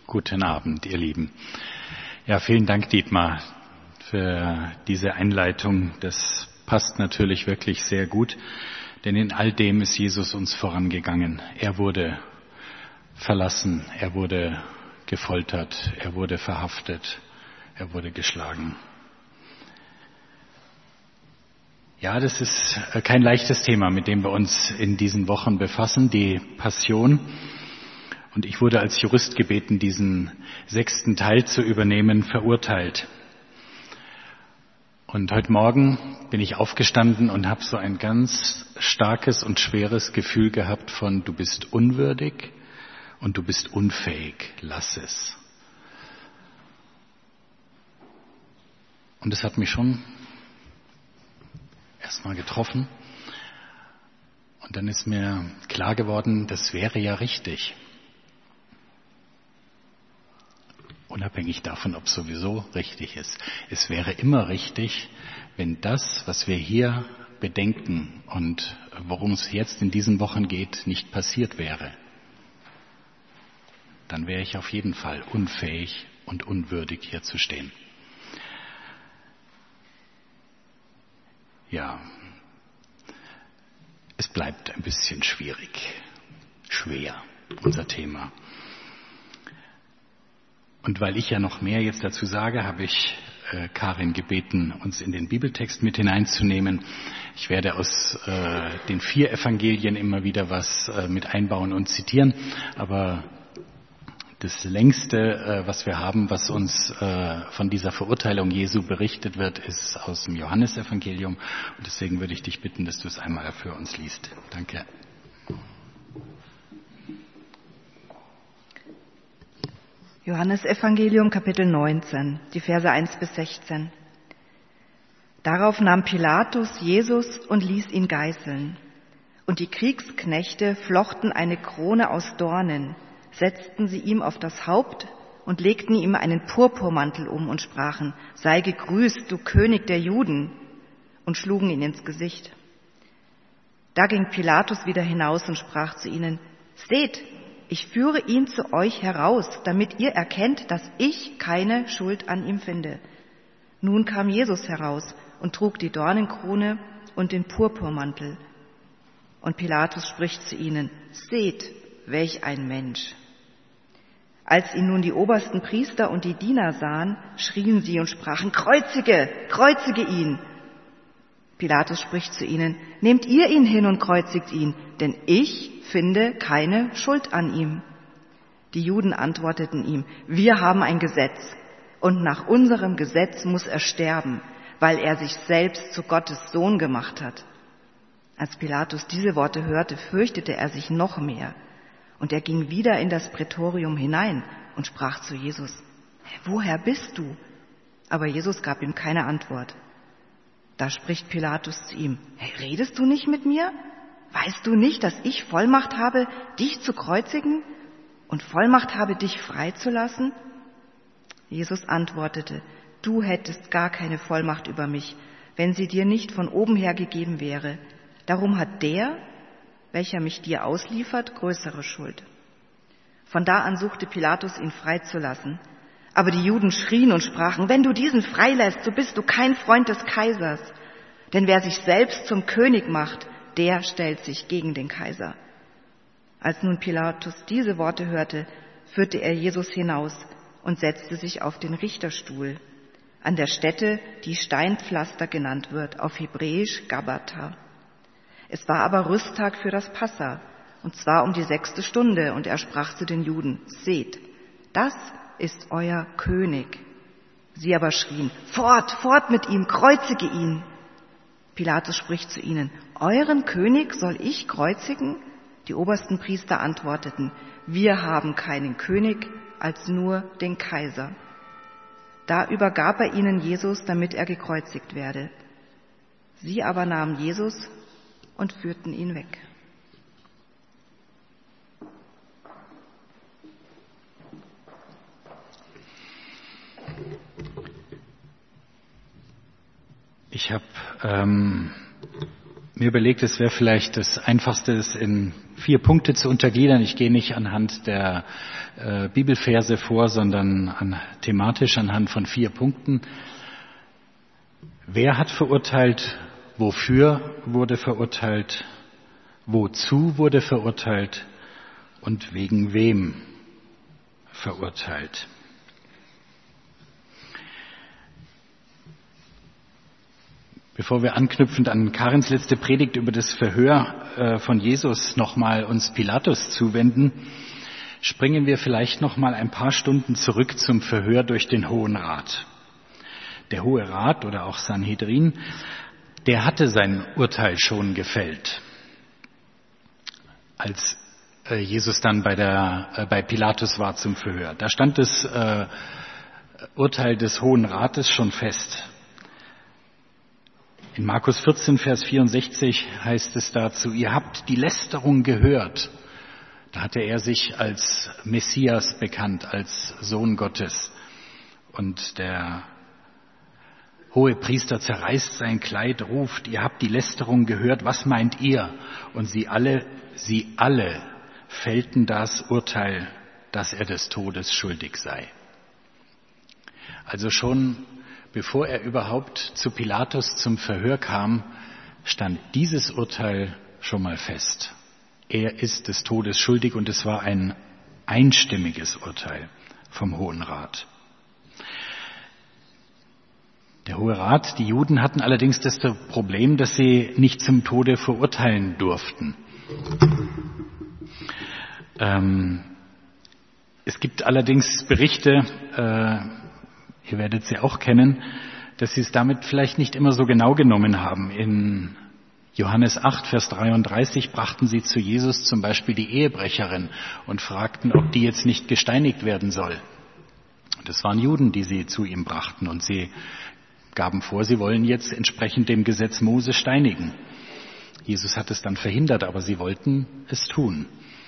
Guten Abend, ihr Lieben. Ja, vielen Dank, Dietmar, für diese Einleitung. Das passt natürlich wirklich sehr gut, denn in all dem ist Jesus uns vorangegangen. Er wurde verlassen, er wurde gefoltert, er wurde verhaftet, er wurde geschlagen. Ja, das ist kein leichtes Thema, mit dem wir uns in diesen Wochen befassen, die Passion. Und ich wurde als Jurist gebeten, diesen 6. Teil zu übernehmen, verurteilt. Und heute Morgen bin ich aufgestanden und habe so ein ganz starkes und schweres Gefühl gehabt von, du bist unwürdig und du bist unfähig, lass es. Und es hat mich schon erstmal getroffen. Und dann ist mir klar geworden, das wäre ja richtig. Unabhängig davon, ob es sowieso richtig ist. Es wäre immer richtig, wenn das, was wir hier bedenken und worum es jetzt in diesen Wochen geht, nicht passiert wäre. Dann wäre ich auf jeden Fall unfähig und unwürdig, hier zu stehen. Ja, es bleibt ein bisschen schwer, unser Thema. Und weil ich ja noch mehr jetzt dazu sage, habe ich Karin gebeten, uns in den Bibeltext mit hineinzunehmen. Ich werde aus den 4 Evangelien immer wieder was mit einbauen und zitieren, aber das längste, was wir haben, was uns von dieser Verurteilung Jesu berichtet wird, ist aus dem Johannesevangelium. Und deswegen würde ich dich bitten, dass du es einmal für uns liest. Danke. Johannesevangelium, Kapitel 19, die Verse 1 bis 16. Darauf nahm Pilatus Jesus und ließ ihn geißeln. Und die Kriegsknechte flochten eine Krone aus Dornen, setzten sie ihm auf das Haupt und legten ihm einen Purpurmantel um und sprachen, sei gegrüßt, du König der Juden, und schlugen ihn ins Gesicht. Da ging Pilatus wieder hinaus und sprach zu ihnen, seht, ich führe ihn zu euch heraus, damit ihr erkennt, dass ich keine Schuld an ihm finde. Nun kam Jesus heraus und trug die Dornenkrone und den Purpurmantel. Und Pilatus spricht zu ihnen, seht, welch ein Mensch. Als ihn nun die obersten Priester und die Diener sahen, schrien sie und sprachen, kreuzige, kreuzige ihn. Pilatus spricht zu ihnen, nehmt ihr ihn hin und kreuzigt ihn, denn ich finde keine Schuld an ihm. Die Juden antworteten ihm, wir haben ein Gesetz und nach unserem Gesetz muss er sterben, weil er sich selbst zu Gottes Sohn gemacht hat. Als Pilatus diese Worte hörte, fürchtete er sich noch mehr und er ging wieder in das Prätorium hinein und sprach zu Jesus, woher bist du? Aber Jesus gab ihm keine Antwort. Da spricht Pilatus zu ihm, redest du nicht mit mir? Weißt du nicht, dass ich Vollmacht habe, dich zu kreuzigen und Vollmacht habe, dich freizulassen? Jesus antwortete, du hättest gar keine Vollmacht über mich, wenn sie dir nicht von oben her gegeben wäre. Darum hat der, welcher mich dir ausliefert, größere Schuld. Von da an suchte Pilatus, ihn freizulassen. Aber die Juden schrien und sprachen, wenn du diesen freilässt, so bist du kein Freund des Kaisers. Denn wer sich selbst zum König macht, der stellt sich gegen den Kaiser. Als nun Pilatus diese Worte hörte, führte er Jesus hinaus und setzte sich auf den Richterstuhl an der Stätte, die Steinpflaster genannt wird, auf Hebräisch Gabbatha. Es war aber Rüsttag für das Passa, und zwar um die 6. Stunde, und er sprach zu den Juden, seht, das ist euer König. Sie aber schrien, fort, fort mit ihm, kreuzige ihn. Pilatus spricht zu ihnen, euren König soll ich kreuzigen? Die obersten Priester antworteten, wir haben keinen König als nur den Kaiser. Da übergab er ihnen Jesus, damit er gekreuzigt werde. Sie aber nahmen Jesus und führten ihn weg. Ich habe mir überlegt, es wäre vielleicht das Einfachste, es in 4 Punkte zu untergliedern. Ich gehe nicht anhand der Bibelverse vor, sondern thematisch anhand von 4 Punkten. Wer hat verurteilt? Wofür wurde verurteilt? Wozu wurde verurteilt? Und wegen wem verurteilt? Bevor wir anknüpfend an Karins letzte Predigt über das Verhör von Jesus nochmal uns Pilatus zuwenden, springen wir vielleicht nochmal ein paar Stunden zurück zum Verhör durch den Hohen Rat. Der Hohe Rat oder auch Sanhedrin, der hatte sein Urteil schon gefällt, als Jesus dann bei Pilatus war zum Verhör. Da stand das Urteil des Hohen Rates schon fest. In Markus 14, Vers 64 heißt es dazu, ihr habt die Lästerung gehört. Da hatte er sich als Messias bekannt, als Sohn Gottes. Und der hohe Priester zerreißt sein Kleid, ruft, ihr habt die Lästerung gehört, was meint ihr? Und sie alle fällten das Urteil, dass er des Todes schuldig sei. Also schon bevor er überhaupt zu Pilatus zum Verhör kam, stand dieses Urteil schon mal fest. Er ist des Todes schuldig und es war ein einstimmiges Urteil vom Hohen Rat. Der Hohe Rat, die Juden hatten allerdings das Problem, dass sie nicht zum Tode verurteilen durften. Es gibt allerdings Berichte, ihr werdet sie auch kennen, dass sie es damit vielleicht nicht immer so genau genommen haben. In Johannes 8, Vers 33 brachten sie zu Jesus zum Beispiel die Ehebrecherin und fragten, ob die jetzt nicht gesteinigt werden soll. Das waren Juden, die sie zu ihm brachten und sie gaben vor, sie wollen jetzt entsprechend dem Gesetz Mose steinigen. Jesus hat es dann verhindert, aber sie wollten es tun.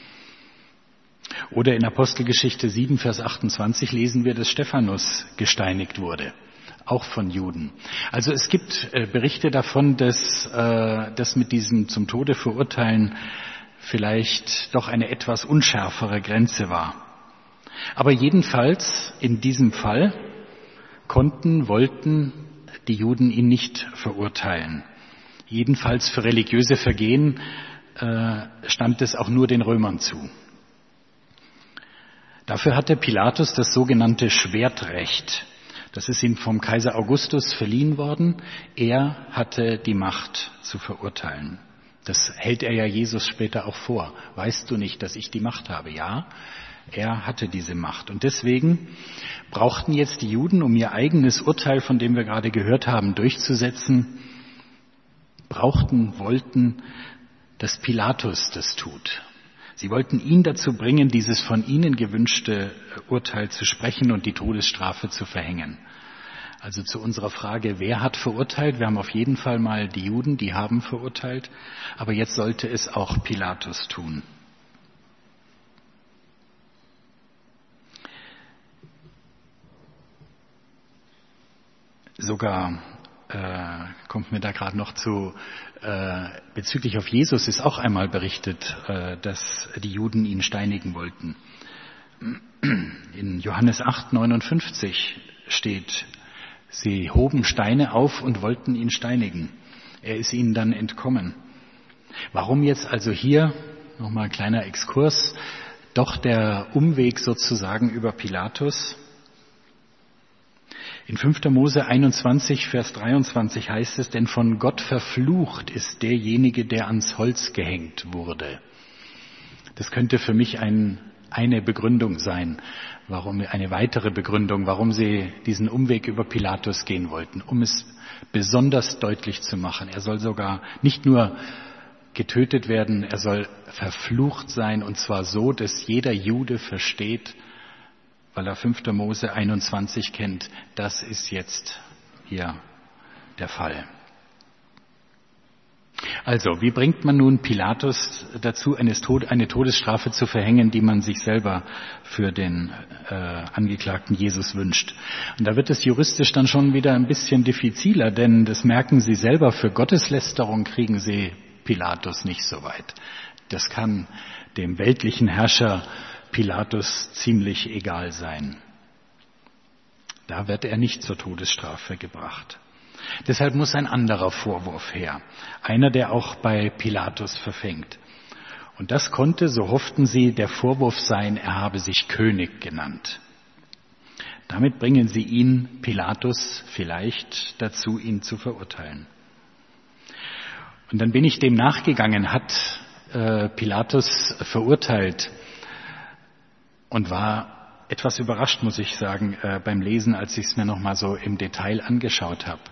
Oder in Apostelgeschichte 7, Vers 28 lesen wir, dass Stephanus gesteinigt wurde, auch von Juden. Also es gibt Berichte davon, dass das mit diesem zum Tode verurteilen vielleicht doch eine etwas unschärfere Grenze war. Aber jedenfalls in diesem Fall wollten die Juden ihn nicht verurteilen. Jedenfalls für religiöse Vergehen stand es auch nur den Römern zu. Dafür hatte Pilatus das sogenannte Schwertrecht. Das ist ihm vom Kaiser Augustus verliehen worden. Er hatte die Macht zu verurteilen. Das hält er ja Jesus später auch vor. Weißt du nicht, dass ich die Macht habe? Ja, er hatte diese Macht. Und deswegen brauchten jetzt die Juden, um ihr eigenes Urteil, von dem wir gerade gehört haben, durchzusetzen, wollten, dass Pilatus das tut. Sie wollten ihn dazu bringen, dieses von ihnen gewünschte Urteil zu sprechen und die Todesstrafe zu verhängen. Also zu unserer Frage, wer hat verurteilt? Wir haben auf jeden Fall mal die Juden, die haben verurteilt. Aber jetzt sollte es auch Pilatus tun. Sogar kommt mir da gerade noch zu, bezüglich auf Jesus ist auch einmal berichtet, dass die Juden ihn steinigen wollten. In Johannes 8, 59 steht, sie hoben Steine auf und wollten ihn steinigen. Er ist ihnen dann entkommen. Warum jetzt also hier, nochmal ein kleiner Exkurs, doch der Umweg sozusagen über Pilatus? In 5. Mose 21, Vers 23 heißt es, denn von Gott verflucht ist derjenige, der ans Holz gehängt wurde. Das könnte für mich eine Begründung sein, eine weitere Begründung, warum sie diesen Umweg über Pilatus gehen wollten, um es besonders deutlich zu machen. Er soll sogar nicht nur getötet werden, er soll verflucht sein, und zwar so, dass jeder Jude versteht, weil er 5. Mose 21 kennt, das ist jetzt hier der Fall. Also, wie bringt man nun Pilatus dazu, eine Todesstrafe zu verhängen, die man sich selber für den Angeklagten Jesus wünscht? Und da wird es juristisch dann schon wieder ein bisschen diffiziler, denn das merken Sie selber, für Gotteslästerung kriegen Sie Pilatus nicht so weit. Das kann dem weltlichen Herrscher Pilatus ziemlich egal sein. Da wird er nicht zur Todesstrafe gebracht. Deshalb muss ein anderer Vorwurf her, einer, der auch bei Pilatus verfängt. Und das konnte, so hofften sie, der Vorwurf sein, er habe sich König genannt. Damit bringen sie ihn, Pilatus, vielleicht dazu, ihn zu verurteilen. Und dann bin ich dem nachgegangen, hat Pilatus verurteilt und war etwas überrascht, muss ich sagen, beim Lesen, als ich es mir nochmal so im Detail angeschaut habe.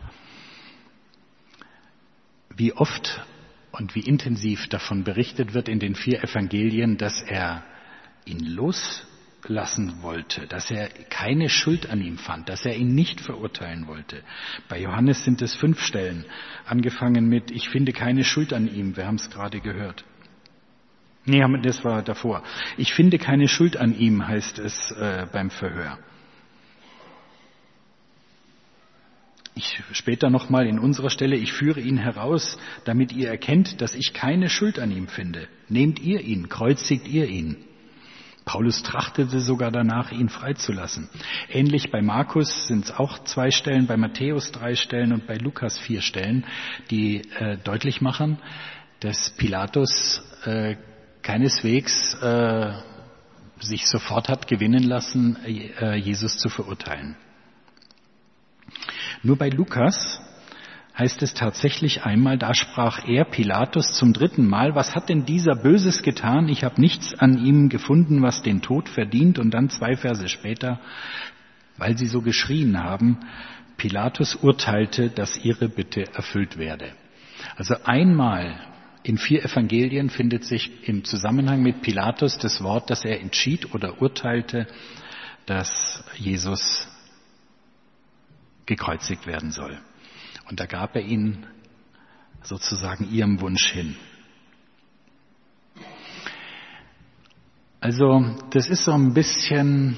Wie oft und wie intensiv davon berichtet wird in den 4 Evangelien, dass er ihn loslassen wollte, dass er keine Schuld an ihm fand, dass er ihn nicht verurteilen wollte. Bei Johannes sind es 5 Stellen, angefangen mit, ich finde keine Schuld an ihm, wir haben es gerade gehört. Nee, das war davor. Ich finde keine Schuld an ihm, heißt es beim Verhör. Später nochmal in unserer Stelle, ich führe ihn heraus, damit ihr erkennt, dass ich keine Schuld an ihm finde. Nehmt ihr ihn, kreuzigt ihr ihn. Paulus trachtete sogar danach, ihn freizulassen. Ähnlich bei Markus sind es auch 2 Stellen, bei Matthäus 3 Stellen und bei Lukas 4 Stellen, die deutlich machen, dass Pilatus keineswegs sich sofort hat gewinnen lassen, Jesus zu verurteilen. Nur bei Lukas heißt es tatsächlich einmal, da sprach er, Pilatus, zum 3. Mal, was hat denn dieser Böses getan? Ich habe nichts an ihm gefunden, was den Tod verdient. Und dann 2 Verse später, weil sie so geschrien haben, Pilatus urteilte, dass ihre Bitte erfüllt werde. Also einmal in 4 Evangelien findet sich im Zusammenhang mit Pilatus das Wort, dass er entschied oder urteilte, dass Jesus gekreuzigt werden soll. Und da gab er ihn sozusagen ihrem Wunsch hin. Also das ist so ein bisschen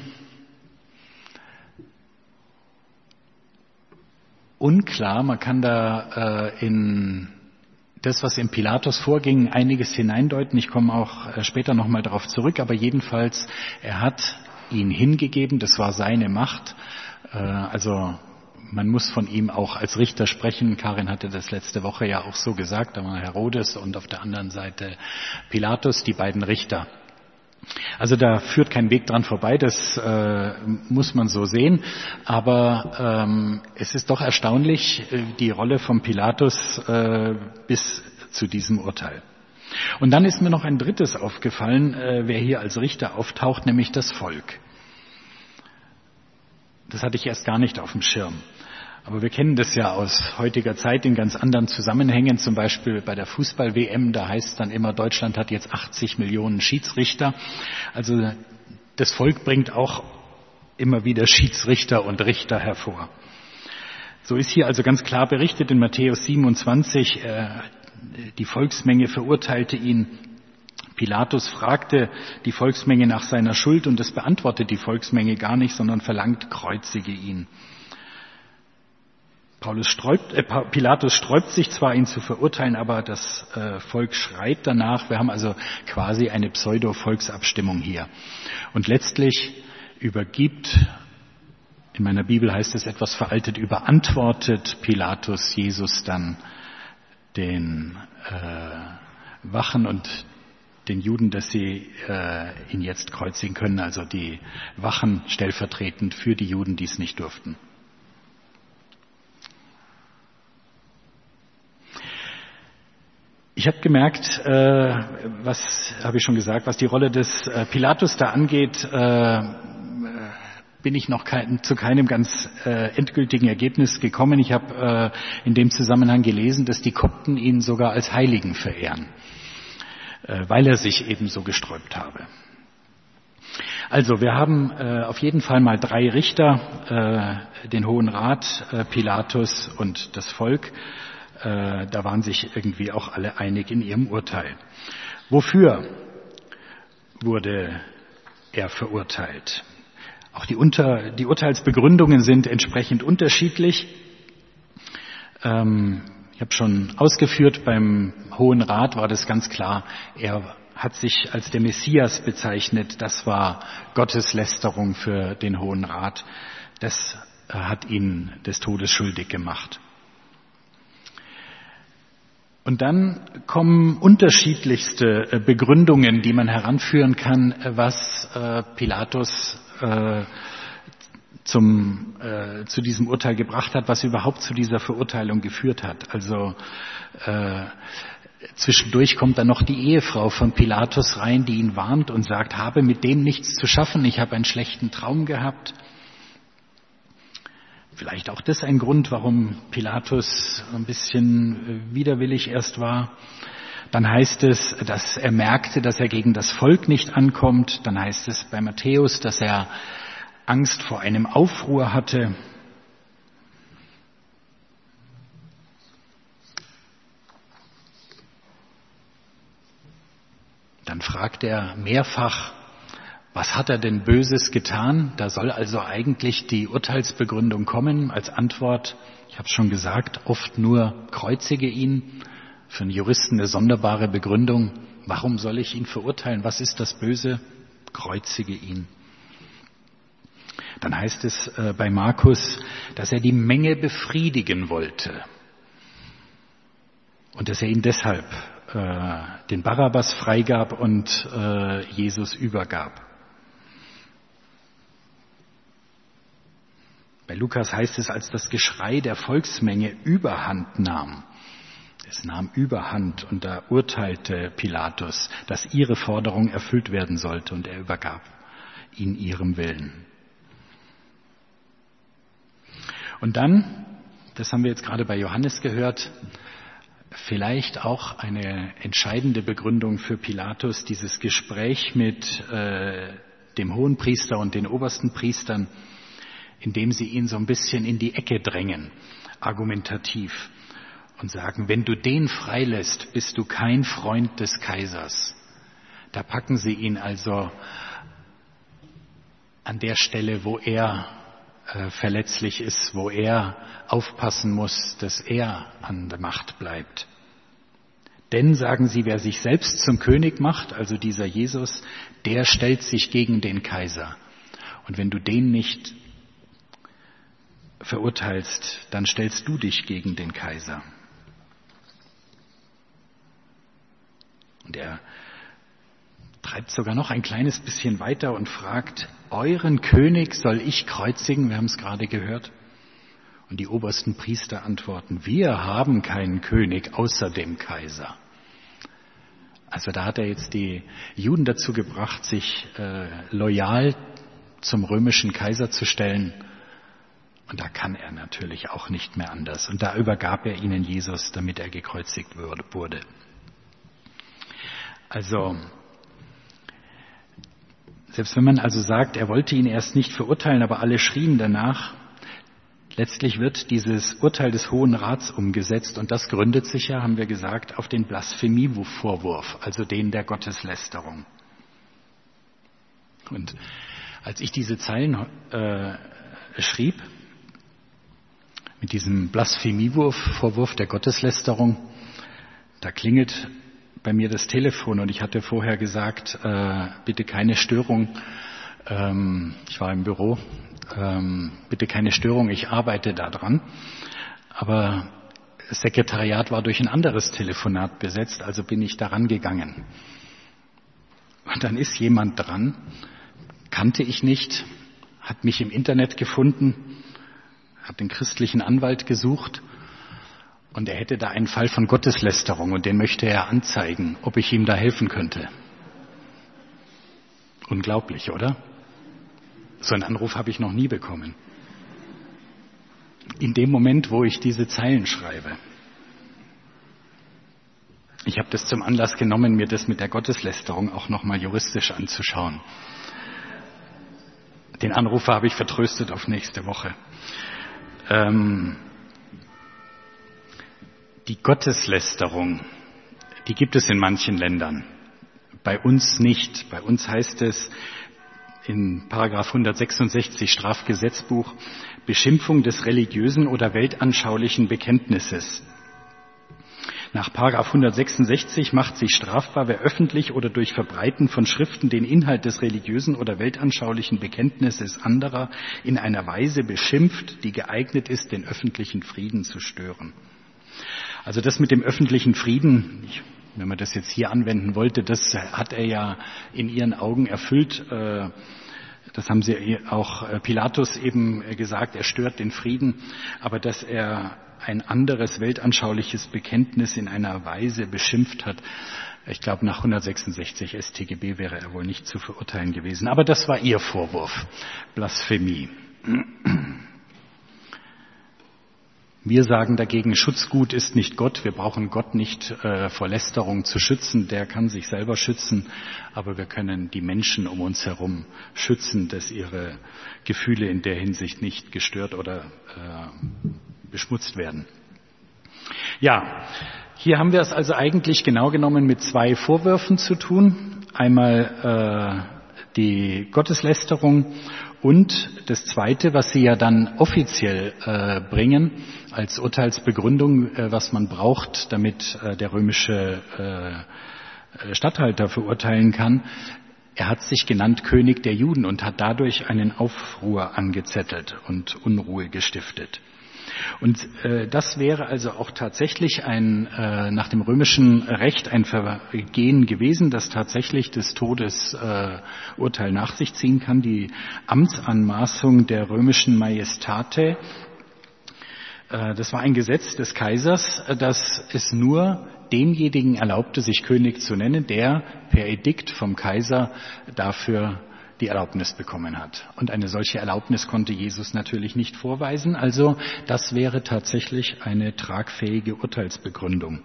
unklar. Man kann da in das, was in Pilatus vorging, einiges hineindeuten. Ich komme auch später nochmal darauf zurück. Aber jedenfalls, er hat ihn hingegeben. Das war seine Macht. Also man muss von ihm auch als Richter sprechen. Karin hatte das letzte Woche ja auch so gesagt. Da war Herodes und auf der anderen Seite Pilatus, die beiden Richter. Also da führt kein Weg dran vorbei, das muss man so sehen. Aber es ist doch erstaunlich, die Rolle von Pilatus bis zu diesem Urteil. Und dann ist mir noch ein drittes aufgefallen, wer hier als Richter auftaucht, nämlich das Volk. Das hatte ich erst gar nicht auf dem Schirm. Aber wir kennen das ja aus heutiger Zeit in ganz anderen Zusammenhängen, zum Beispiel bei der Fußball-WM, da heißt es dann immer, Deutschland hat jetzt 80 Millionen Schiedsrichter. Also das Volk bringt auch immer wieder Schiedsrichter und Richter hervor. So ist hier also ganz klar berichtet in Matthäus 27, die Volksmenge verurteilte ihn. Pilatus fragte die Volksmenge nach seiner Schuld und das beantwortet die Volksmenge gar nicht, sondern verlangt, kreuzige ihn. Pilatus sträubt sich zwar, ihn zu verurteilen, aber das Volk schreit danach. Wir haben also quasi eine Pseudo-Volksabstimmung hier. Und letztlich übergibt, in meiner Bibel heißt es etwas veraltet, überantwortet Pilatus Jesus dann den Wachen und den Juden, dass sie ihn jetzt kreuzigen können, also die Wachen stellvertretend für die Juden, die es nicht durften. Ich habe gemerkt, was habe ich schon gesagt, was die Rolle des Pilatus da angeht, bin ich noch zu keinem ganz endgültigen Ergebnis gekommen. Ich habe in dem Zusammenhang gelesen, dass die Kopten ihn sogar als Heiligen verehren, weil er sich eben so gesträubt habe. Also wir haben auf jeden Fall mal 3 Richter, den Hohen Rat, Pilatus und das Volk. da waren sich irgendwie auch alle einig in ihrem Urteil. Wofür wurde er verurteilt? Auch die Urteilsbegründungen sind entsprechend unterschiedlich. Ich habe schon ausgeführt, beim Hohen Rat war das ganz klar, er hat sich als der Messias bezeichnet. Das war Gotteslästerung für den Hohen Rat. Das hat ihn des Todes schuldig gemacht. Und dann kommen unterschiedlichste Begründungen, die man heranführen kann, was Pilatus zu diesem Urteil gebracht hat, was überhaupt zu dieser Verurteilung geführt hat. Also zwischendurch kommt dann noch die Ehefrau von Pilatus rein, die ihn warnt und sagt, habe mit dem nichts zu schaffen, ich habe einen schlechten Traum gehabt. Vielleicht auch das ein Grund, warum Pilatus ein bisschen widerwillig erst war. Dann heißt es, dass er merkte, dass er gegen das Volk nicht ankommt. Dann heißt es bei Matthäus, dass er Angst vor einem Aufruhr hatte. Dann fragt er mehrfach, was hat er denn Böses getan? Da soll also eigentlich die Urteilsbegründung kommen als Antwort. Ich habe es schon gesagt, oft nur kreuzige ihn. Für einen Juristen eine sonderbare Begründung. Warum soll ich ihn verurteilen? Was ist das Böse? Kreuzige ihn. Dann heißt es bei Markus, dass er die Menge befriedigen wollte. Und dass er ihn deshalb den Barabbas freigab und Jesus übergab. Bei Lukas heißt es, als das Geschrei der Volksmenge überhand nahm. Es nahm überhand und da urteilte Pilatus, dass ihre Forderung erfüllt werden sollte und er übergab ihn ihrem Willen. Und dann, das haben wir jetzt gerade bei Johannes gehört, vielleicht auch eine entscheidende Begründung für Pilatus, dieses Gespräch mit dem Hohenpriester und den obersten Priestern, indem sie ihn so ein bisschen in die Ecke drängen, argumentativ, und sagen, wenn du den freilässt, bist du kein Freund des Kaisers. Da packen sie ihn also an der Stelle, wo er verletzlich ist, wo er aufpassen muss, dass er an der Macht bleibt. Denn, sagen sie, wer sich selbst zum König macht, also dieser Jesus, der stellt sich gegen den Kaiser. Und wenn du den nicht verurteilst, dann stellst du dich gegen den Kaiser. Und er treibt sogar noch ein kleines bisschen weiter und fragt, euren König soll ich kreuzigen? Wir haben es gerade gehört. Und die obersten Priester antworten, wir haben keinen König außer dem Kaiser. Also da hat er jetzt die Juden dazu gebracht, sich loyal zum römischen Kaiser zu stellen. Und da kann er natürlich auch nicht mehr anders. Und da übergab er ihnen Jesus, damit er gekreuzigt wurde. Also, selbst wenn man also sagt, er wollte ihn erst nicht verurteilen, aber alle schrien danach, letztlich wird dieses Urteil des Hohen Rats umgesetzt und das gründet sich ja, haben wir gesagt, auf den Blasphemie-Vorwurf, also den der Gotteslästerung. Und als ich diese Zeilen schrieb, mit diesem Blasphemie-Vorwurf der Gotteslästerung, da klingelt bei mir das Telefon und ich hatte vorher gesagt, bitte keine Störung. Ich war im Büro, bitte keine Störung, ich arbeite da dran. Aber das Sekretariat war durch ein anderes Telefonat besetzt, also bin ich daran gegangen. Und dann ist jemand dran, kannte ich nicht, hat mich im Internet gefunden, hat den christlichen Anwalt gesucht und er hätte da einen Fall von Gotteslästerung und den möchte er anzeigen, ob ich ihm da helfen könnte. Unglaublich, oder? So einen Anruf habe ich noch nie bekommen. In dem Moment, wo ich diese Zeilen schreibe. Ich habe das zum Anlass genommen, mir das mit der Gotteslästerung auch nochmal juristisch anzuschauen. Den Anrufer habe ich vertröstet auf nächste Woche. Die Gotteslästerung, die gibt es in manchen Ländern. Bei uns nicht. Bei uns heißt es in Paragraph 166 Strafgesetzbuch Beschimpfung des religiösen oder weltanschaulichen Bekenntnisses. Nach Paragraph 166 macht sich strafbar, wer öffentlich oder durch Verbreiten von Schriften den Inhalt des religiösen oder weltanschaulichen Bekenntnisses anderer in einer Weise beschimpft, die geeignet ist, den öffentlichen Frieden zu stören. Also das mit dem öffentlichen Frieden, wenn man das jetzt hier anwenden wollte, das hat er ja in ihren Augen erfüllt. Das haben sie auch Pilatus eben gesagt, er stört den Frieden. Aber dass er ein anderes weltanschauliches Bekenntnis in einer Weise beschimpft hat, ich glaube nach 166 StGB wäre er wohl nicht zu verurteilen gewesen. Aber das war ihr Vorwurf, Blasphemie. Wir sagen dagegen, Schutzgut ist nicht Gott. Wir brauchen Gott nicht vor Lästerung zu schützen. Der kann sich selber schützen. Aber wir können die Menschen um uns herum schützen, dass ihre Gefühle in der Hinsicht nicht gestört oder beschmutzt werden. Ja, hier haben wir es also eigentlich genau genommen mit zwei Vorwürfen zu tun. Einmal die Gotteslästerung und das Zweite, was Sie ja dann offiziell bringen, als Urteilsbegründung, was man braucht, damit der römische Statthalter verurteilen kann. Er hat sich genannt König der Juden und hat dadurch einen Aufruhr angezettelt und Unruhe gestiftet. Und das wäre also auch tatsächlich nach dem römischen Recht ein Vergehen gewesen, das tatsächlich des Todes Urteil nach sich ziehen kann. Die Amtsanmaßung der römischen Majestate, das war ein Gesetz des Kaisers, dass es nur demjenigen erlaubte, sich König zu nennen, der per Edikt vom Kaiser dafür die Erlaubnis bekommen hat. Und eine solche Erlaubnis konnte Jesus natürlich nicht vorweisen. Also das wäre tatsächlich eine tragfähige Urteilsbegründung.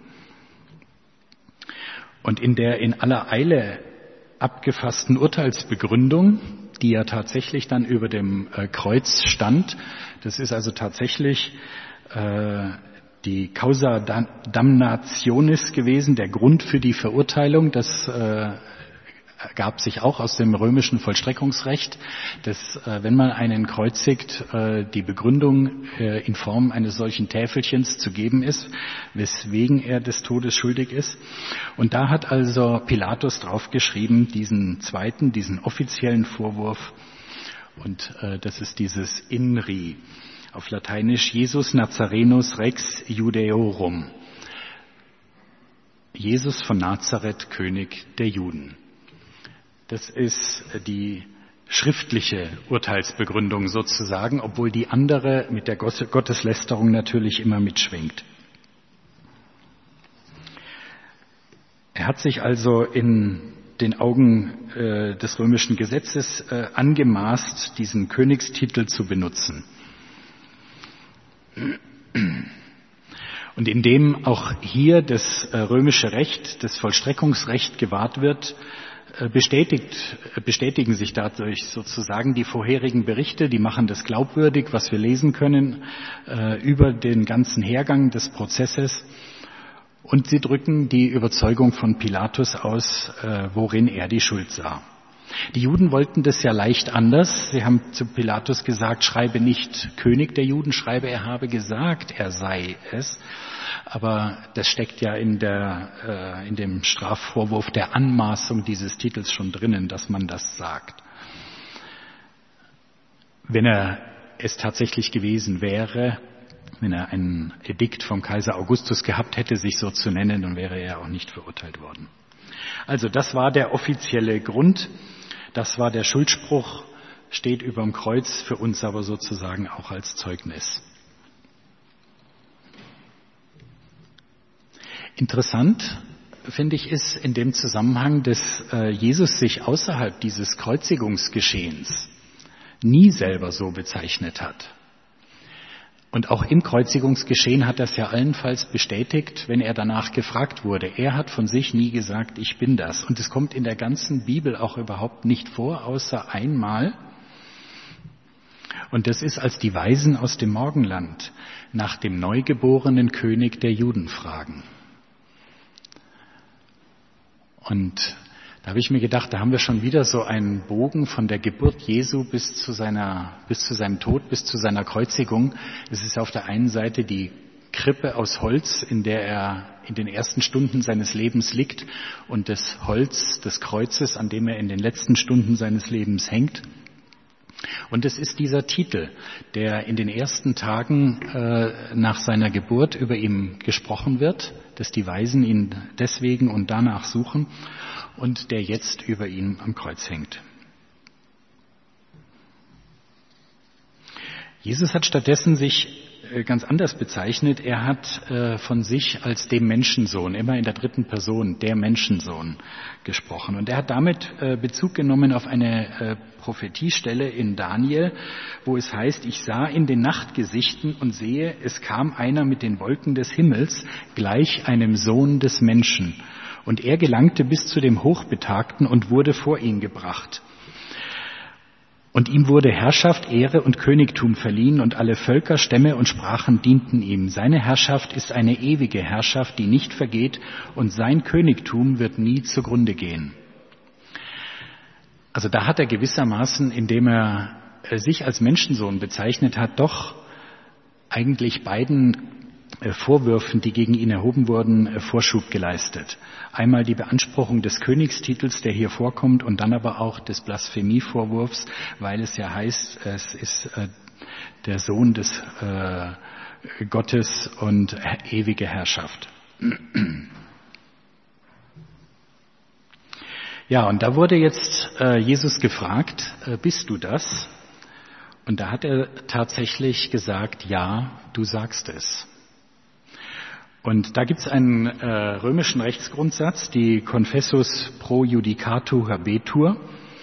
Und in der in aller Eile abgefassten Urteilsbegründung, die ja tatsächlich dann über dem Kreuz stand, das ist also tatsächlich die Causa damnationis gewesen, der Grund für die Verurteilung, das ergab sich auch aus dem römischen Vollstreckungsrecht, dass wenn man einen kreuzigt, die Begründung in Form eines solchen Täfelchens zu geben ist, weswegen er des Todes schuldig ist. Und da hat also Pilatus draufgeschrieben, diesen offiziellen Vorwurf, und das ist dieses INRI, auf Lateinisch Jesus Nazarenus Rex Judaeorum. Jesus von Nazareth, König der Juden. Das ist die schriftliche Urteilsbegründung sozusagen, obwohl die andere mit der Gotteslästerung natürlich immer mitschwingt. Er hat sich also in den Augen des römischen Gesetzes angemaßt, diesen Königstitel zu benutzen. Und indem auch hier das römische Recht, das Vollstreckungsrecht gewahrt wird, bestätigen sich dadurch sozusagen die vorherigen Berichte, die machen das glaubwürdig, was wir lesen können über den ganzen Hergang des Prozesses, und sie drücken die Überzeugung von Pilatus aus, worin er die Schuld sah. Die Juden wollten das ja leicht anders. Sie haben zu Pilatus gesagt, schreibe nicht König der Juden, schreibe, er habe gesagt, er sei es. Aber das steckt ja in dem Strafvorwurf der Anmaßung dieses Titels schon drinnen, dass man das sagt. Wenn er es tatsächlich gewesen wäre, wenn er ein Edikt vom Kaiser Augustus gehabt hätte, sich so zu nennen, dann wäre er auch nicht verurteilt worden. Also das war der offizielle Grund, das war der Schuldspruch, steht überm Kreuz, für uns aber sozusagen auch als Zeugnis. Interessant, finde ich, ist in dem Zusammenhang, dass Jesus sich außerhalb dieses Kreuzigungsgeschehens nie selber so bezeichnet hat. Und auch im Kreuzigungsgeschehen hat er es ja allenfalls bestätigt, wenn er danach gefragt wurde. Er hat von sich nie gesagt, ich bin das. Und es kommt in der ganzen Bibel auch überhaupt nicht vor, außer einmal. Und das ist, als die Weisen aus dem Morgenland nach dem neugeborenen König der Juden fragen. Und da habe ich mir gedacht, da haben wir schon wieder so einen Bogen von der Geburt Jesu bis zu seinem Tod, bis zu seiner Kreuzigung. Es ist auf der einen Seite die Krippe aus Holz, in der er in den ersten Stunden seines Lebens liegt, und das Holz des Kreuzes, an dem er in den letzten Stunden seines Lebens hängt. Und es ist dieser Titel, der in den ersten Tagen nach seiner Geburt über ihm gesprochen wird, dass die Weisen ihn deswegen und danach suchen, und der jetzt über ihm am Kreuz hängt. Jesus hat stattdessen sich ganz anders bezeichnet. Er hat von sich als dem Menschensohn, immer in der dritten Person, der Menschensohn, gesprochen. Und er hat damit Bezug genommen auf eine Prophetiestelle in Daniel, wo es heißt, ich sah in den Nachtgesichten und sehe, es kam einer mit den Wolken des Himmels, gleich einem Sohn des Menschen. Und er gelangte bis zu dem Hochbetagten und wurde vor ihn gebracht. Und ihm wurde Herrschaft, Ehre und Königtum verliehen, und alle Völker, Stämme und Sprachen dienten ihm. Seine Herrschaft ist eine ewige Herrschaft, die nicht vergeht, und sein Königtum wird nie zugrunde gehen. Also da hat er gewissermaßen, indem er sich als Menschensohn bezeichnet hat, doch eigentlich beiden Vorwürfen, die gegen ihn erhoben wurden, Vorschub geleistet. Einmal die Beanspruchung des Königstitels, der hier vorkommt, und dann aber auch des Blasphemievorwurfs, weil es ja heißt, es ist der Sohn des Gottes und ewige Herrschaft. Ja, und da wurde jetzt Jesus gefragt, bist du das? Und da hat er tatsächlich gesagt, ja, du sagst es. Und da gibt es einen römischen Rechtsgrundsatz, die Confessus pro judicatu habetur.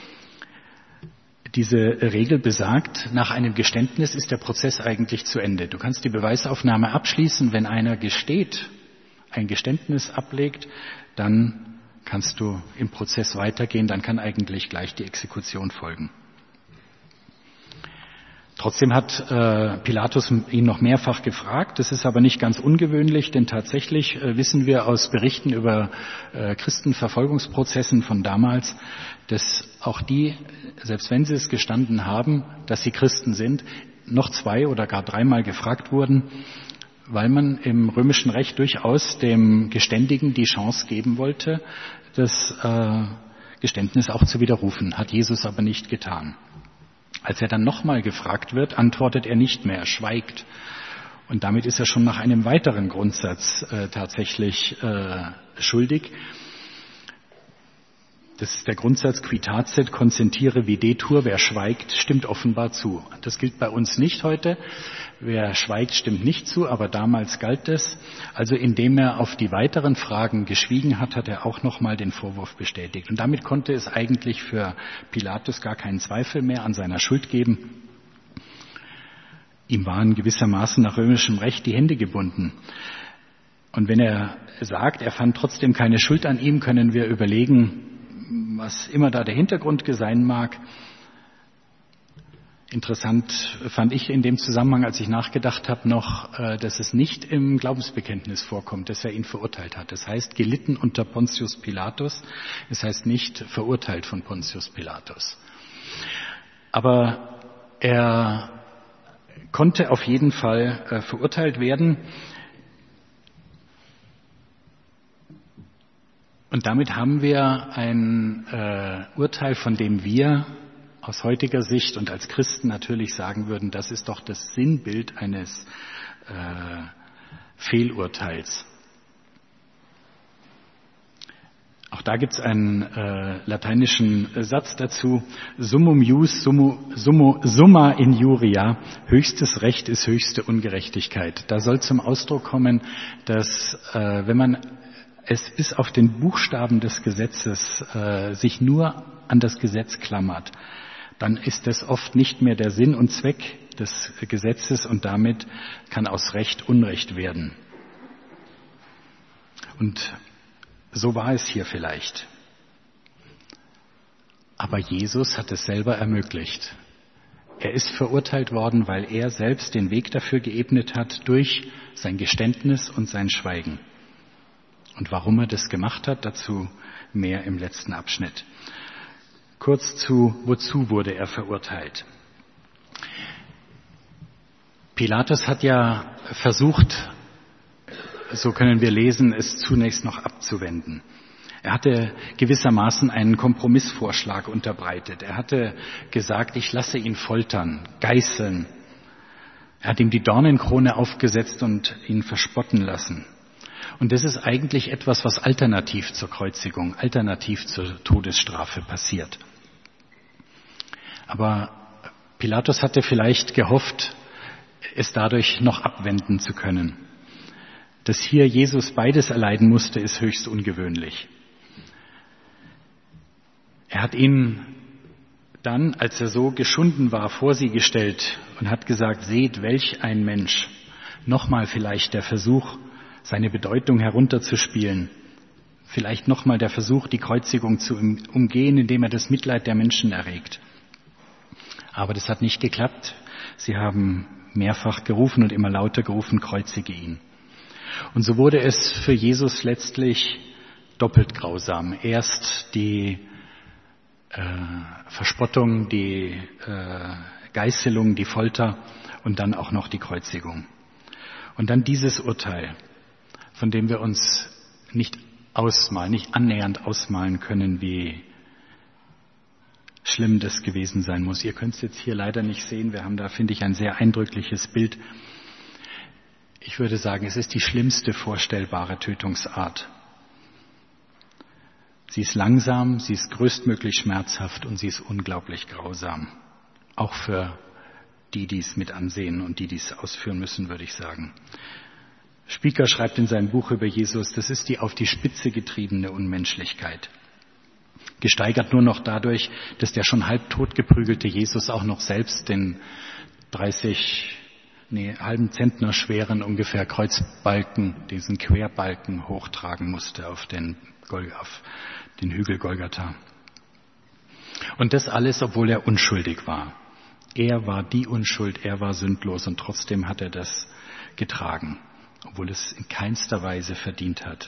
Diese Regel besagt, nach einem Geständnis ist der Prozess eigentlich zu Ende. Du kannst die Beweisaufnahme abschließen, wenn einer gesteht, ein Geständnis ablegt, dann kannst du im Prozess weitergehen, dann kann eigentlich gleich die Exekution folgen. Trotzdem hat Pilatus ihn noch mehrfach gefragt. Das ist aber nicht ganz ungewöhnlich, denn tatsächlich wissen wir aus Berichten über Christenverfolgungsprozessen von damals, dass auch die, selbst wenn sie es gestanden haben, dass sie Christen sind, noch 2 oder gar 3-mal gefragt wurden, weil man im römischen Recht durchaus dem Geständigen die Chance geben wollte, das Geständnis auch zu widerrufen. Hat Jesus aber nicht getan. Als er dann nochmal gefragt wird, antwortet er nicht mehr, er schweigt. Und damit ist er schon nach einem weiteren Grundsatz tatsächlich schuldig. Das ist der Grundsatz qui tacet consentire videtur. Wer schweigt, stimmt offenbar zu. Das gilt bei uns nicht heute. Wer schweigt, stimmt nicht zu, aber damals galt es. Also indem er auf die weiteren Fragen geschwiegen hat, hat er auch nochmal den Vorwurf bestätigt. Und damit konnte es eigentlich für Pilatus gar keinen Zweifel mehr an seiner Schuld geben. Ihm waren gewissermaßen nach römischem Recht die Hände gebunden. Und wenn er sagt, er fand trotzdem keine Schuld an ihm, können wir überlegen, was immer da der Hintergrund sein mag. Interessant fand ich in dem Zusammenhang, als ich nachgedacht habe, noch, dass es nicht im Glaubensbekenntnis vorkommt, dass er ihn verurteilt hat. Das heißt, gelitten unter Pontius Pilatus. Das heißt nicht verurteilt von Pontius Pilatus. Aber er konnte auf jeden Fall verurteilt werden. Und damit haben wir ein Urteil, von dem wir aus heutiger Sicht und als Christen natürlich sagen würden, das ist doch das Sinnbild eines Fehlurteils. Auch da gibt es einen lateinischen Satz dazu, summum ius, summa injuria, höchstes Recht ist höchste Ungerechtigkeit. Da soll zum Ausdruck kommen, dass wenn man es bis auf den Buchstaben des Gesetzes sich nur an das Gesetz klammert, dann ist das oft nicht mehr der Sinn und Zweck des Gesetzes und damit kann aus Recht Unrecht werden. Und so war es hier vielleicht. Aber Jesus hat es selber ermöglicht. Er ist verurteilt worden, weil er selbst den Weg dafür geebnet hat durch sein Geständnis und sein Schweigen. Und warum er das gemacht hat, dazu mehr im letzten Abschnitt. Kurz zu, wozu wurde er verurteilt? Pilatus hat ja versucht, so können wir lesen, es zunächst noch abzuwenden. Er hatte gewissermaßen einen Kompromissvorschlag unterbreitet. Er hatte gesagt, ich lasse ihn foltern, geißeln. Er hat ihm die Dornenkrone aufgesetzt und ihn verspotten lassen. Und das ist eigentlich etwas, was alternativ zur Kreuzigung, alternativ zur Todesstrafe passiert. Aber Pilatus hatte vielleicht gehofft, es dadurch noch abwenden zu können. Dass hier Jesus beides erleiden musste, ist höchst ungewöhnlich. Er hat ihn dann, als er so geschunden war, vor sie gestellt und hat gesagt, seht, welch ein Mensch. Nochmal vielleicht der Versuch, seine Bedeutung herunterzuspielen. Vielleicht nochmal der Versuch, die Kreuzigung zu umgehen, indem er das Mitleid der Menschen erregt. Aber das hat nicht geklappt. Sie haben mehrfach gerufen und immer lauter gerufen, kreuzige ihn. Und so wurde es für Jesus letztlich doppelt grausam. Erst die Verspottung, die Geißelung, die Folter und dann auch noch die Kreuzigung. Und dann dieses Urteil, von dem wir uns nicht annähernd ausmalen können, wie schlimm das gewesen sein muss. Ihr könnt es jetzt hier leider nicht sehen. Wir haben da, finde ich, ein sehr eindrückliches Bild. Ich würde sagen, es ist die schlimmste vorstellbare Tötungsart. Sie ist langsam, sie ist größtmöglich schmerzhaft und sie ist unglaublich grausam. Auch für die, die es mit ansehen und die es ausführen müssen, würde ich sagen. Spieker schreibt in seinem Buch über Jesus, das ist die auf die Spitze getriebene Unmenschlichkeit. Gesteigert nur noch dadurch, dass der schon halbtot geprügelte Jesus auch noch selbst den halben Zentner schweren ungefähr Kreuzbalken, diesen Querbalken hochtragen musste auf den Hügel Golgatha. Und das alles, obwohl er unschuldig war. Er war die Unschuld, er war sündlos und trotzdem hat er das getragen, obwohl es in keinster Weise verdient hat.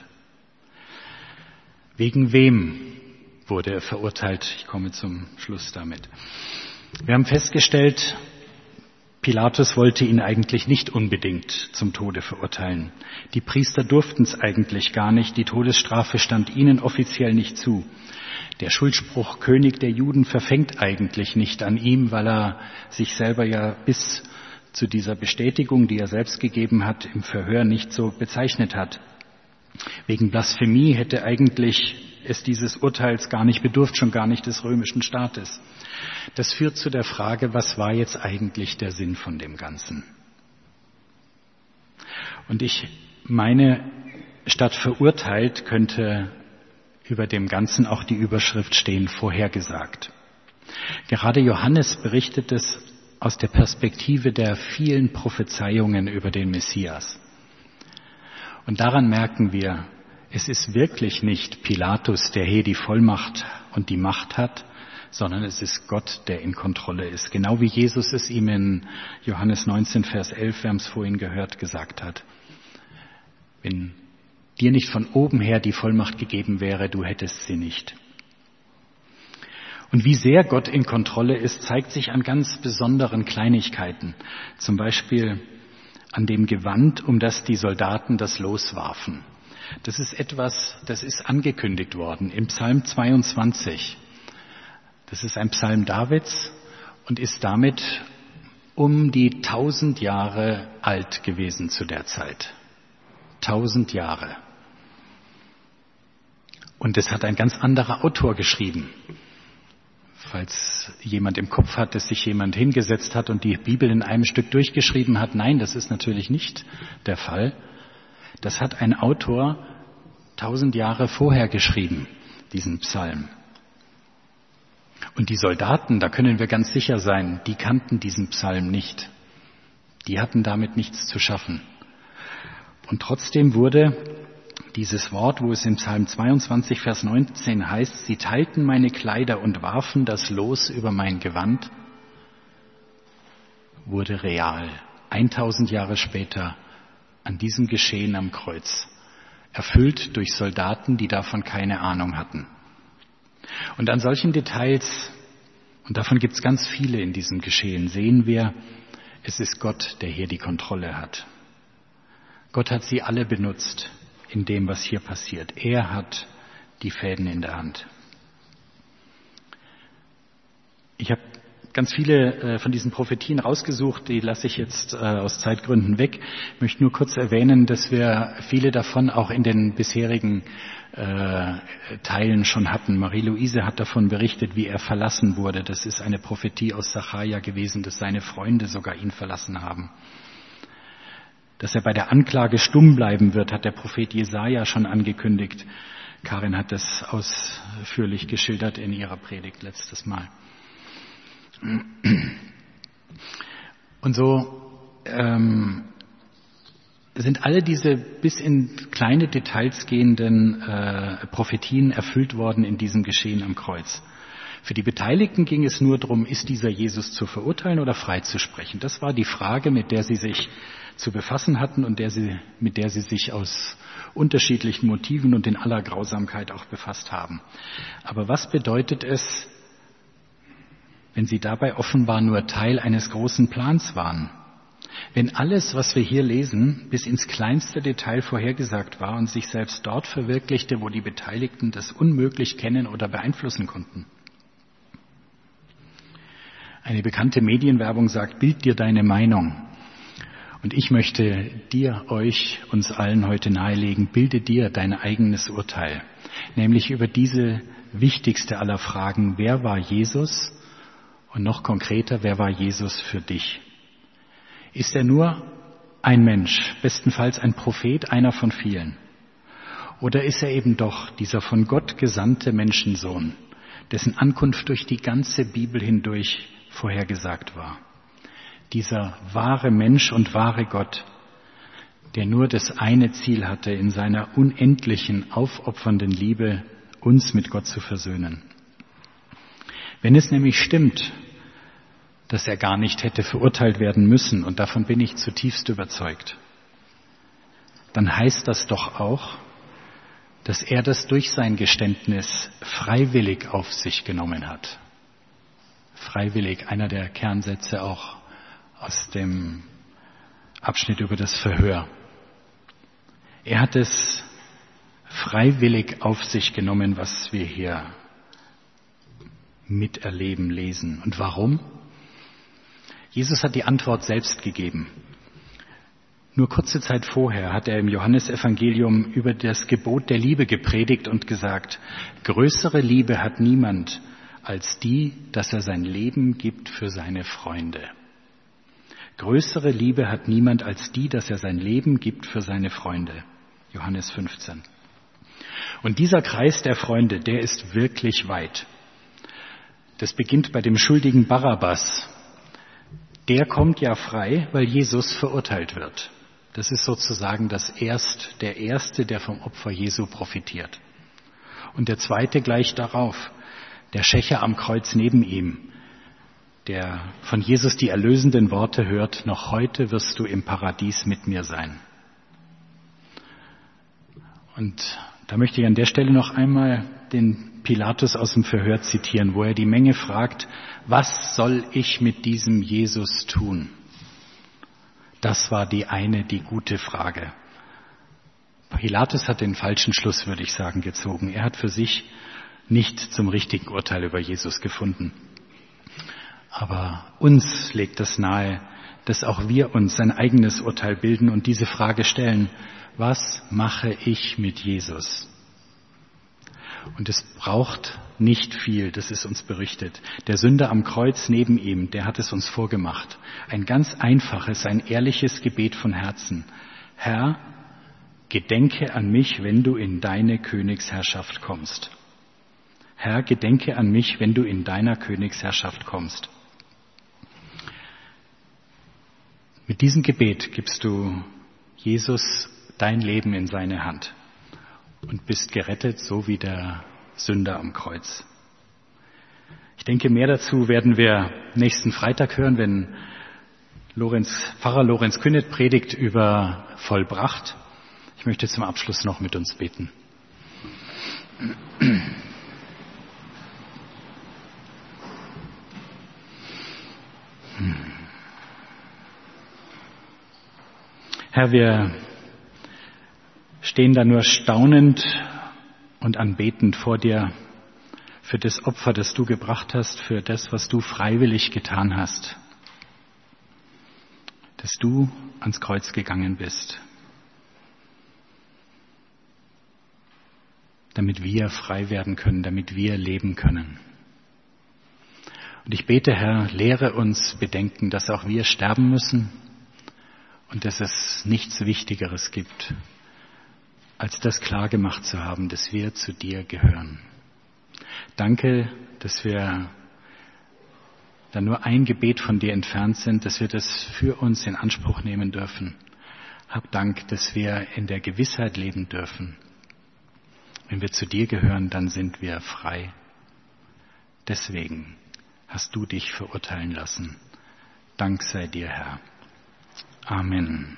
Wegen wem wurde er verurteilt? Ich komme zum Schluss damit. Wir haben festgestellt, Pilatus wollte ihn eigentlich nicht unbedingt zum Tode verurteilen. Die Priester durften es eigentlich gar nicht. Die Todesstrafe stand ihnen offiziell nicht zu. Der Schuldspruch König der Juden verfängt eigentlich nicht an ihm, weil er sich selber ja bis zu dieser Bestätigung, die er selbst gegeben hat, im Verhör nicht so bezeichnet hat. Wegen Blasphemie hätte eigentlich es dieses Urteils gar nicht bedurft, schon gar nicht des römischen Staates. Das führt zu der Frage, was war jetzt eigentlich der Sinn von dem Ganzen? Und ich meine, statt verurteilt könnte über dem Ganzen auch die Überschrift stehen, vorhergesagt. Gerade Johannes berichtet es aus der Perspektive der vielen Prophezeiungen über den Messias. Und daran merken wir, es ist wirklich nicht Pilatus, der hier die Vollmacht und die Macht hat, sondern es ist Gott, der in Kontrolle ist. Genau wie Jesus es ihm in Johannes 19, Vers 11, wir haben es vorhin gehört, gesagt hat. Wenn dir nicht von oben her die Vollmacht gegeben wäre, du hättest sie nicht. Und wie sehr Gott in Kontrolle ist, zeigt sich an ganz besonderen Kleinigkeiten. Zum Beispiel an dem Gewand, um das die Soldaten das Los warfen. Das ist etwas, das ist angekündigt worden im Psalm 22. Das ist ein Psalm Davids und ist damit um die 1000 Jahre alt gewesen zu der Zeit. 1000 Jahre. Und das hat ein ganz anderer Autor geschrieben. Falls jemand im Kopf hat, dass sich jemand hingesetzt hat und die Bibel in einem Stück durchgeschrieben hat, nein, das ist natürlich nicht der Fall. Das hat ein Autor 1000 Jahre vorher geschrieben, diesen Psalm. Und die Soldaten, da können wir ganz sicher sein, die kannten diesen Psalm nicht. Die hatten damit nichts zu schaffen. Und trotzdem wurde dieses Wort, wo es im Psalm 22, Vers 19 heißt, sie teilten meine Kleider und warfen das Los über mein Gewand. wurde real. 1000 Jahre später an diesem Geschehen am Kreuz. Erfüllt durch Soldaten, die davon keine Ahnung hatten. Und an solchen Details, und davon gibt es ganz viele in diesem Geschehen, sehen wir, es ist Gott, der hier die Kontrolle hat. Gott hat sie alle benutzt in dem, was hier passiert. Er hat die Fäden in der Hand. Ich habe ganz viele von diesen Prophetien rausgesucht, die lasse ich jetzt aus Zeitgründen weg. Ich möchte nur kurz erwähnen, dass wir viele davon auch in den bisherigen Teilen schon hatten. Marie-Louise hat davon berichtet, wie er verlassen wurde. Das ist eine Prophetie aus Sacharja gewesen, dass seine Freunde sogar ihn verlassen haben. Dass er bei der Anklage stumm bleiben wird, hat der Prophet Jesaja schon angekündigt. Karin hat das ausführlich geschildert in ihrer Predigt letztes Mal. Und so sind alle diese bis in kleine Details gehenden Prophetien erfüllt worden in diesem Geschehen am Kreuz. Für die Beteiligten ging es nur darum, ist dieser Jesus zu verurteilen oder freizusprechen? Das war die Frage, mit der sie sich zu befassen hatten und mit der sie sich aus unterschiedlichen Motiven und in aller Grausamkeit auch befasst haben. Aber was bedeutet es, wenn sie dabei offenbar nur Teil eines großen Plans waren? Wenn alles, was wir hier lesen, bis ins kleinste Detail vorhergesagt war und sich selbst dort verwirklichte, wo die Beteiligten das unmöglich kennen oder beeinflussen konnten. Eine bekannte Medienwerbung sagt, bild dir deine Meinung. Und ich möchte uns allen heute nahelegen, bilde dir dein eigenes Urteil. Nämlich über diese wichtigste aller Fragen, wer war Jesus? Und noch konkreter, wer war Jesus für dich? Ist er nur ein Mensch, bestenfalls ein Prophet, einer von vielen? Oder ist er eben doch dieser von Gott gesandte Menschensohn, dessen Ankunft durch die ganze Bibel hindurch vorhergesagt war? Dieser wahre Mensch und wahre Gott, der nur das eine Ziel hatte, in seiner unendlichen, aufopfernden Liebe uns mit Gott zu versöhnen. Wenn es nämlich stimmt, dass er gar nicht hätte verurteilt werden müssen, und davon bin ich zutiefst überzeugt, dann heißt das doch auch, dass er das durch sein Geständnis freiwillig auf sich genommen hat. Freiwillig, einer der Kernsätze auch aus dem Abschnitt über das Verhör. Er hat es freiwillig auf sich genommen, was wir hier miterleben, lesen. Und warum? Jesus hat die Antwort selbst gegeben. Nur kurze Zeit vorher hat er im Johannesevangelium über das Gebot der Liebe gepredigt und gesagt, größere Liebe hat niemand als die, dass er sein Leben gibt für seine Freunde. Größere Liebe hat niemand als die, dass er sein Leben gibt für seine Freunde. Johannes 15. Und dieser Kreis der Freunde, der ist wirklich weit. Das beginnt bei dem schuldigen Barabbas. Der kommt ja frei, weil Jesus verurteilt wird. Das ist sozusagen der Erste, der vom Opfer Jesu profitiert. Und der Zweite gleich darauf, der Schächer am Kreuz neben ihm, der von Jesus die erlösenden Worte hört, noch heute wirst du im Paradies mit mir sein. Und da möchte ich an der Stelle noch einmal den Pilatus aus dem Verhör zitieren, wo er die Menge fragt, was soll ich mit diesem Jesus tun? Das war die gute Frage. Pilatus hat den falschen Schluss, würde ich sagen, gezogen. Er hat für sich nicht zum richtigen Urteil über Jesus gefunden. Aber uns legt das nahe, dass auch wir uns ein eigenes Urteil bilden und diese Frage stellen, was mache ich mit Jesus? Und es braucht nicht viel, das ist uns berichtet. Der Sünder am Kreuz neben ihm, der hat es uns vorgemacht. Ein ganz einfaches, ein ehrliches Gebet von Herzen. Herr, gedenke an mich, wenn du in deine Königsherrschaft kommst. Herr, gedenke an mich, wenn du in deiner Königsherrschaft kommst. Mit diesem Gebet gibst du Jesus dein Leben in seine Hand und bist gerettet, so wie der Sünder am Kreuz. Ich denke, mehr dazu werden wir nächsten Freitag hören, wenn Pfarrer Lorenz Kühnet predigt über vollbracht. Ich möchte zum Abschluss noch mit uns beten. Herr, wir stehen da nur staunend und anbetend vor dir für das Opfer, das du gebracht hast, für das, was du freiwillig getan hast, dass du ans Kreuz gegangen bist, damit wir frei werden können, damit wir leben können. Und ich bete, Herr, lehre uns bedenken, dass auch wir sterben müssen und dass es nichts Wichtigeres gibt, als das klargemacht zu haben, dass wir zu dir gehören. Danke, dass wir da nur ein Gebet von dir entfernt sind, dass wir das für uns in Anspruch nehmen dürfen. Hab Dank, dass wir in der Gewissheit leben dürfen. Wenn wir zu dir gehören, dann sind wir frei. Deswegen hast du dich verurteilen lassen. Dank sei dir, Herr. Amen.